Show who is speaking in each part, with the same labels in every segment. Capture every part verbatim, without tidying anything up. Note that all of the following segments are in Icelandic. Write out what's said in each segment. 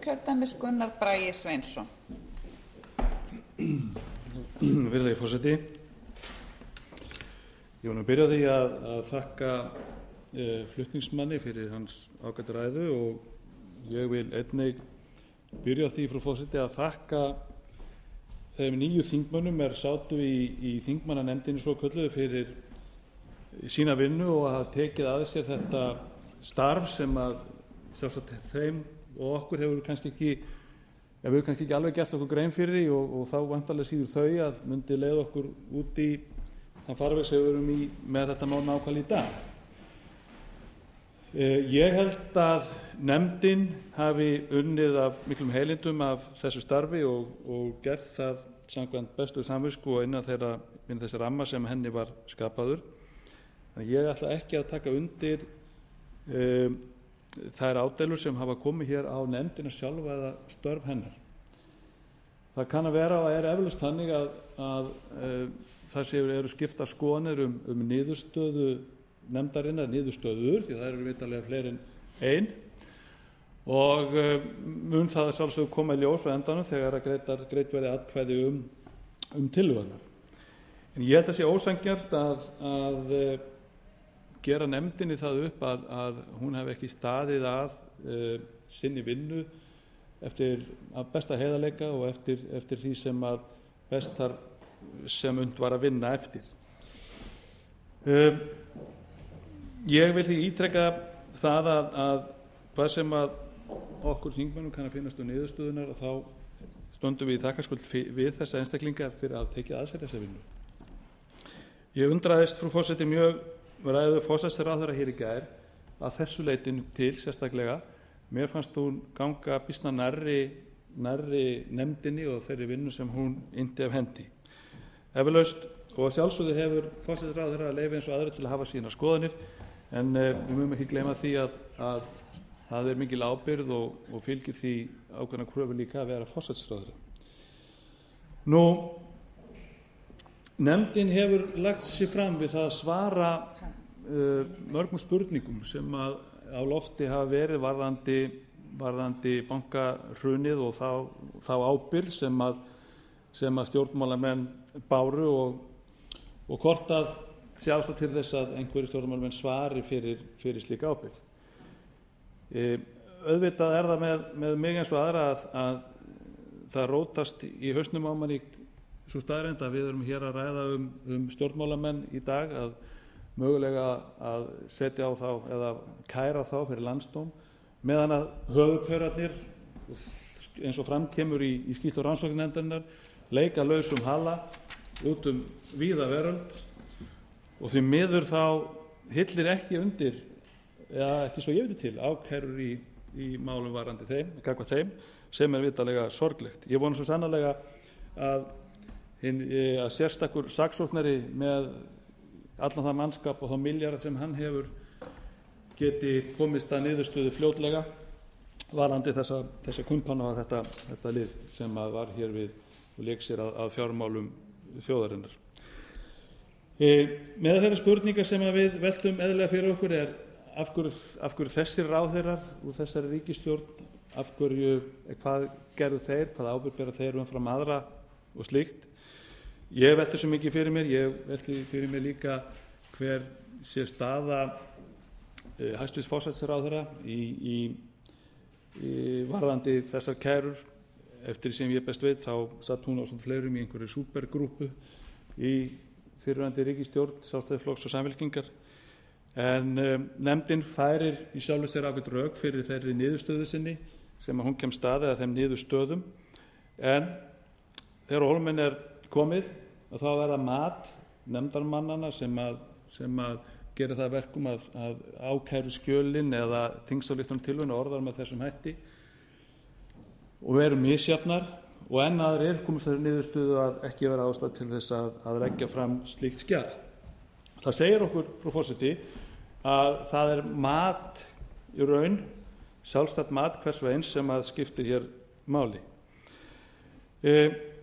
Speaker 1: Suðurkjördæmis Gunnar Bragi Sveinsson.
Speaker 2: Virðulegi forseti, ég vil nú byrja á því að, að þakka e, flutningsmanni fyrir hans ágætu ræðu og ég vil einnig byrja á því, frú forseti, að þakka þeim nýju þingmönnum er sátu í, í þingmannanefndinni svo kölluðu fyrir sína vinnu og hafa tekið að sér þetta starf sem að sjálfsagt þeim og okkur hefur kannski ekki ef við kannski ekki alveg gert okkur grein fyrir því og, og þá vantarlega síður þau að myndi leiða okkur út í þann farveg sem við erum í með þetta mál nákvæmlega í dag. Eh, ég held að nefndin hafi unnið af miklum heilindum af þessu starfi og, og gert það samkvæmt bestu samvisku og innan þeirra innan þessi ramma sem henni var skapaður. Þannig ég ætla ekki að taka undir um, þær ádeilur sem hafa komið hér á nefndina sjálfa eða störf hennar. Það kann að vera og er eflaust þannig að, að um, þar séu eru skiptar skoðanir um, um niðurstöðu nefndarinnar, niðurstöður, því það eru vitanlega fleiri en ein og um, mun það sjálfsögðu koma í ljós á endanum þegar að greitar, greitt verði atkvæði um, um tillögurnar. En ég held að sé ósanngjarnt að, að gera nefndinni það upp að, að hún hef ekki staðið að uh, sinni vinnu eftir að besta heiðarleika og eftir, eftir því sem að best þar sem und var að vinna eftir. Uh, ég vil því ítreka það að, að hvað sem að okkur þingmönnum kann að finnast um niðurstöðunar og þá stöndum við í þakkarskuld við þessa einstaklinga fyrir að tekið að sér þessa vinnu. Ég undraðist, frú forseti, mjög ræðu forsætisráðherra hér í gær að þessu leytinu til sérstaklega. Mér fannst hún ganga býsna nærri, nærri nefndinni og þeirri vinnu sem hún innti af hendi. Eflaust og sjálfsögðu hefur forsætisráðherra leyfi eins og aðrir til að hafa sínar skoðanir en eh, við mögum ekki gleyma því að, að það er mikil ábyrgð og, og fylgir því ákveðna kröfu líka að vera forsætisráðherra. Nú, nefndin hefur lagt sig fram við það að svara uh, mörgum spurningum sem að á lofti hafa verið varðandi, varðandi bankahrunið og þá, þá ábyrgð sem að, sem að stjórnmálamenn báru og, og hvort að sé ástæða til þess að einhverjir stjórnmálamenn svari fyrir, fyrir slíka ábyrgð. E, auðvitað er það með, með mig eins og aðra að, að það rótast í hausnum á manni svo staðreynd að við erum hér að ræða um, um stjórnmálamenn í dag að mögulega að setja á þá eða kæra þá fyrir landsdóm meðan að höfuðpaurarnir eins og fram kemur í, í skýrslu rannsóknarnefndarinnar leika lausum hala út um víða veröld og því miður þá hillir ekki undir eða ekki svo ég veit til ákærur í, í málum varandi þeim, gagnvart þeim sem er vitalega sorglegt. Ég vona svo sannarlega að Hinn, að sérstakur saksóknari með allan það mannskap og þá milljarða sem hann hefur geti komist að niðurstöðu fljótlega varandi þessa, þessa kumpana og þetta, þetta lið sem að var hér við og leik sér að, að fjármálum þjóðarinnar. E, með þeirra spurningar sem að við veltum eðlilega fyrir okkur er af hverju, af hverju þessir ráðherrar úr þessari ríkisstjórn, af hverju, hvað gerðu þeir, hvað ábyrgð bera þeir umfram aðra og slíkt. Ég velti svo mikið fyrir mér, ég velti fyrir mér líka hver sé staða uh, hæstvirts forsætisráðherra í, í, í varðandi þessar kærur. Eftir sem ég best veit þá satt hún á svona fleirum í einhverju súpergrúpu í fyrrverandi ríkisstjórn Sjálfstæðisflokks og Samfylkingar. En um, nefndin færir í sjálfu sér ákveðin rök fyrir þeirri niðurstöðu sinni sem að hún kemst að eða þeim niðurstöðum. En þegar á hólminn er komið og þá er það mat nefndarmannana sem að, sem að gera það verkum að, að ákæru skjölin eða þingsályktunartillöguna orðar með þessum hætti og eru misjafnar og enn aðrir komast þeirri niðurstöðu að ekki vera ástæða til þess að, að leggja fram slíkt skjal. Það segir okkur, frú forseti, að það er mat í raun, sjálfstætt mat hvers og eins sem að skiptir hér máli. E,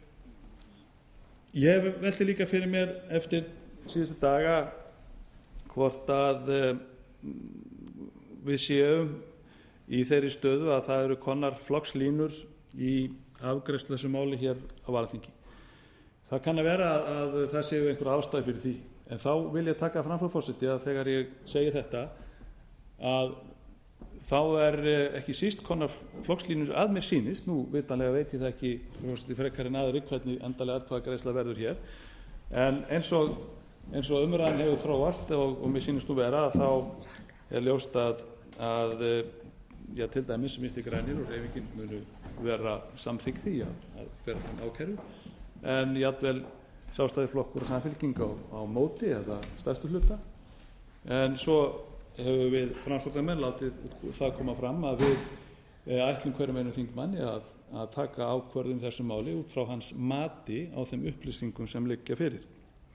Speaker 2: Ég velti líka fyrir mér eftir síðustu daga hvort að uh, við séum í þeirri stöðu að það eru komnar flokkslínur í afgreiðslu þessu máli hér á Alþingi. Það kann að vera að það séu einhver ástæði fyrir því, en þá vil ég taka fram, frú forseti, að þegar ég segi þetta að þá er ekki síst konar flokkslínur að mér sýnist, nú vitanlega veit ég það ekki, frú forseti, frekar en aðri hvernig endalega atkvæðagreiðsla verður hér, en eins og, eins og umræðan hefur þróast og, og mér sýnist nú vera að þá er ljóst að, að já, til dæmis Vinstri grænir og hreyfingin munu vera samþykk því að, að vera fram ákæru, en jafnvel Sjálfstæðisflokkur og Samfylking á, á móti eða stærstu hluta, en svo hefur við Framsóknarmenn látið það koma fram að við ætlum hverjum einum þingmanni að, að taka ákvörðun þessu máli út frá hans mati á þeim upplýsingum sem liggja fyrir.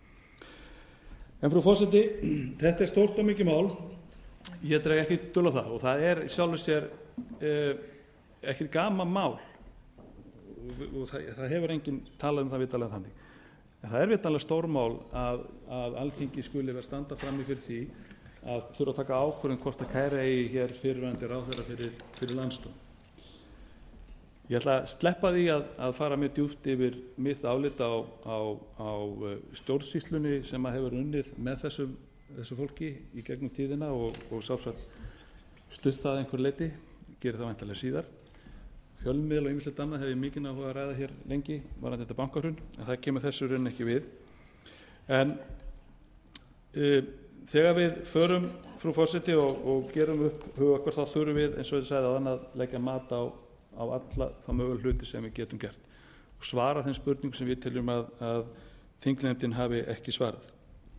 Speaker 2: En frú forseti, þetta er stórt og mikið mál, ég dreg ekki dul á það og það er sjálfur sér eh, ekki gaman mál og það, það hefur enginn talað um það vitalega þannig. En það er vitalega stórmál að, að Alþingi skuli vera standa frammi fyrir því að þurfa að taka ákvörðun hvort að kæra eigi hér fyrrverandi ráðherra fyrir, fyrir landsdóm. Ég ætla að sleppa því að, að fara mjög djúpt yfir mitt álit á, á, á stjórnsýslunni sem að hefur unnið með þessu, þessu fólki í gegnum tíðina og, og sjálfsagt stutt það einhver leyti, gerir það væntanlega síðar. Fjölmiðl og ýmislegt annað hef ég mikinn áhuga að ræða hér lengi varðandi þetta bankahrun, en það kemur þessu raun ekki við. En uh, þegar við förum, frú forseti, og, og gerum upp hug okkar, þá þurfum við, eins og ég sagði áðan, að leggja mat á, á alla þá mögulega hluti sem við getum gert og svara þeim spurningum sem við teljum að, að þingnefndin hafi ekki svarað.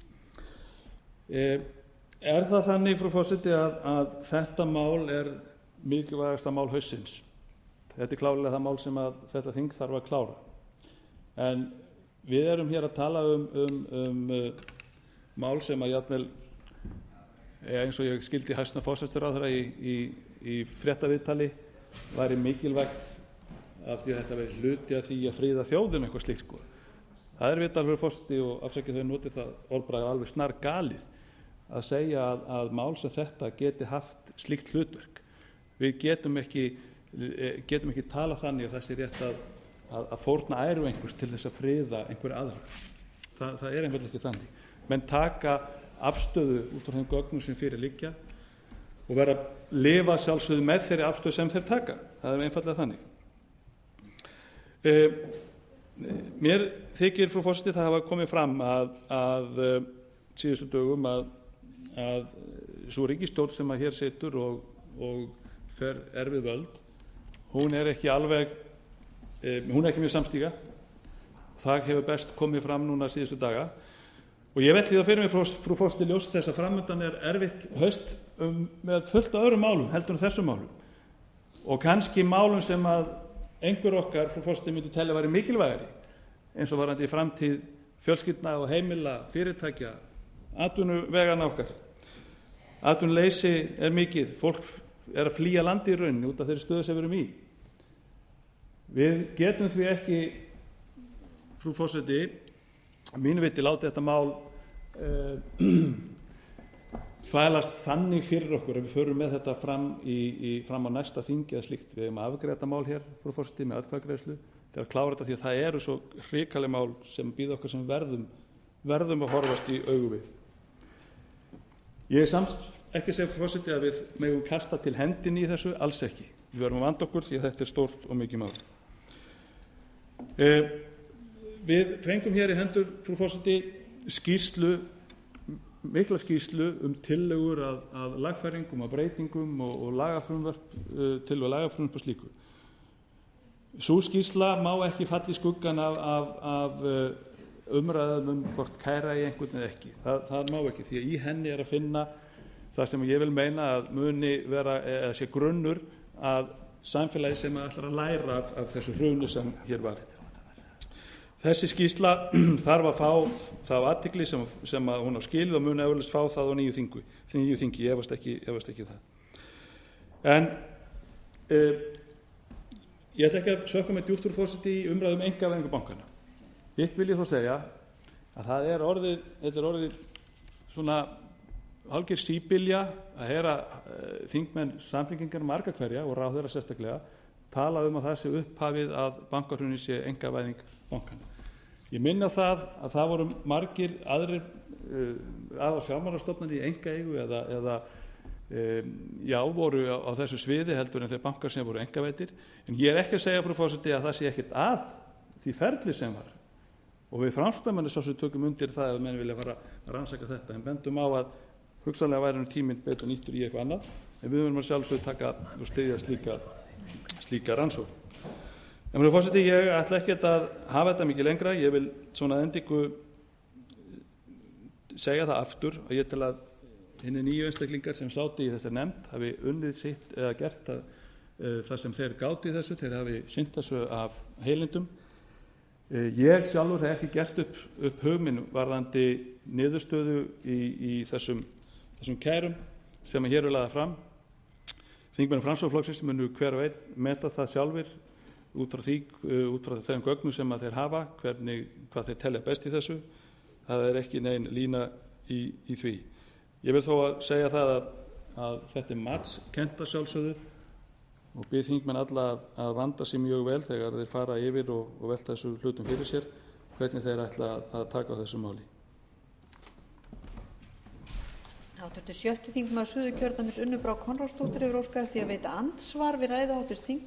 Speaker 2: Uh, er það þannig, frú forseti, að, að þetta mál er mikilvægasta mál haustsins? Þetta er klárlega það mál sem að þetta þing þarf að klára. En við erum hér að tala um, um, um uh, mál sem að jafnvel, eins og ég skildi hæstvirtan forsætisráðherra í, í, í fréttaviðtali, væri mikilvægt af því að þetta veri hluti af því að fríða þjóðum eitthvað slíkt sko. Það er viðtal fyrir forseti og afsakið þau notið það orðbragð alveg snar galið að segja að, að mál sem þetta geti haft slíkt hlutverk. Við getum ekki getum ekki tala þannig að það sé rétt að, að, að fórna æru einhvers til þess að friða einhverja aðra. Það, það er einfaldlega ekki þannig. Menn taka afstöðu út frá þeim gögnum sem fyrir liggja og vera að lifa sjálfsögðu með þeirri afstöðu sem þeir taka. Það er einfaldlega þannig. E, mér þykir, frú forseti, það hafa komið fram að, að síðustu dögum að, að svo ríkisstjórn sem að hér situr og, og fer er við völd, hún er ekki alveg, e, hún er ekki mjög samstíga. Það hefur best komið fram núna síðustu daga. Og ég velti það fyrir mig, frú, frú forseti, ljóst þess að framundan er erfitt haust um, með fullt af öðrum málum, heldur en þessum málum. Og kannski málum sem að einhver okkar, frú forseti, myndi telja væri mikilvægari, eins og varandi í framtíð fjölskyldna og heimila, fyrirtækja, atvinnuvegana okkar. Atvinnuleysi er mikið, fólk er að flýja landi í rauninni út af þeirri stöðu sem við erum í. Við getum því ekki, frú forseti, mínu viti láti þetta mál uh, þvælast þannig fyrir okkur ef við förum með þetta fram, í, í, fram á næsta þingi eða slíkt. Við hefum að afgreiða þetta mál hér, frú forseti, með atkvæðagreiðslu til að klára þetta því að það eru svo hrikaleg mál sem býða okkur sem verðum, verðum að horfast í augu við. Ég er samt ekki segja, frú forseti, að við megum kasta til hendinni í þessu, alls ekki. Við verðum að vanda okkur því að þetta er stórt og mikið mál. Eh, við fengum hér í hendur, frú forseti, skýrslu, mikla skýrslu um tillögur að, að lagfæringum, að breytingum og, og lagafrumvarp, uh, til og lagafrumvarp og slíku. Sú skýrsla má ekki falla í skuggan af, af, af uh, umræðum um hvort kæra í einhvern eða ekki. Það, það má ekki, því að í henni er að finna það sem ég vil meina að muni vera, eða sé grunnur að samfélagi sem ætlar að læra af, af þessu hruni sem hér var. Þessi skýrsla þarf að fá þá athygli sem, sem að hún á skilið og muni eflaust fá það á nýju þingi, nýju þingi, ég efast ekki, efast ekki það. En e, ég ætla ekki að sökka með djúpt, frú forseti, í umræðum einkavæðingu bankana. Hitt vil ég þó segja að það er orðið, þetta er orðið svona hálfgerð síbylja að heyra uh, þingmenn Samfylkingar marga hverja og ráðherra sérstaklega tala um að það sé upphafið að bankahruni sé einkavæðing bankana. Ég minni á það að það voru margir aðrir uh, aðrar fjármálastofnanir í einkaeigu eða, eða um, já, voru á, á þessu sviði heldur en þeir bankar sem voru einkavæddir. En ég er ekki að segja, frú forseti, að það sé ekkert að því ferli sem var. Og við framsóknarmenn svo sem tökum undir það ef menn vilja fara að rannsaka þetta, en bendum á að hugsanlega væri tíminn betur nýttur í eitthvað annað, en við verðum að sjálfsögðu taka og styðja slíka, slíka rannsókn. En frú forseti, ég ætla ekkert að hafa þetta mikið lengra. Ég vil svona endingu segja það aftur að ég tel að hinni nýju einstaklingar sem sátu í þessari nefnd hafi unnið sitt eða gert að, uh, það sem þeir gátu í þessu, þeir hafi sinnt þessu af heilindum. Ég sjálfur hef ekki gert upp, upp hugminn varðandi niðurstöðu í, í þessum, þessum kærum sem hér er lagðar fram. Þingmenn Framsóknarflokksins munu hver og einn meta það sjálfur út frá, því, út frá þeim gögnum sem þeir hafa, hvernig, hvað þeir telja best í þessu. Það er ekki nein lína í, í því. Ég vil þó að segja það að, að þetta er matskennt að sjálfsögðu og bið þingmenn alla að, að vanda sig mjög vel þegar þeir fara yfir og, og velta þessu hlutum fyrir sér, hvernig þeir ætla að, að taka á þessu máli.
Speaker 3: Háttvirtur sjötti þingmaður Suðurkjördæmis Unnur Brá Konráðsdóttir hefur óskað eftir að veita andsvar við ræðu háttvirts þingmanns